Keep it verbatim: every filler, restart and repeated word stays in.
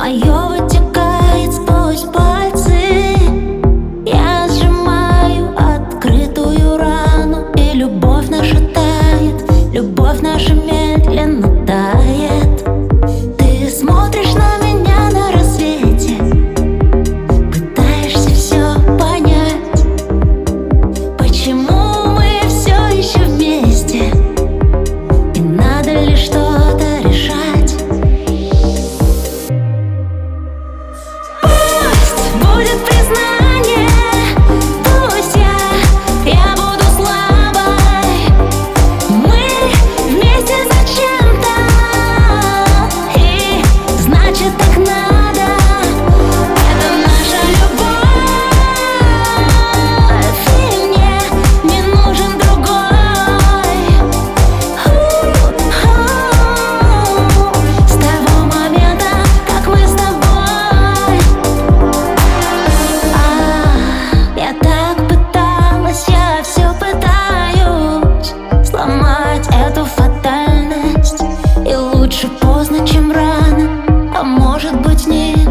мое вытекает сквозь пальцы. Я сжимаю открытую рану, и любовь наша тает, любовь наша медленно тает. Ты смотришь на меня на рассвете, пытаешься все понять, почему мы все еще вместе, и надо ли что-то решать. Пусть будет признание, пусть я, я буду слабой. Мы вместе зачем-то, и значит так надо. Это наша любовь, и мне не нужен другой. С того момента, как мы с тобой. А, я так пыталась, я все пытаюсь сломать эту фатальность. И лучше поздно, чем рано, а может быть не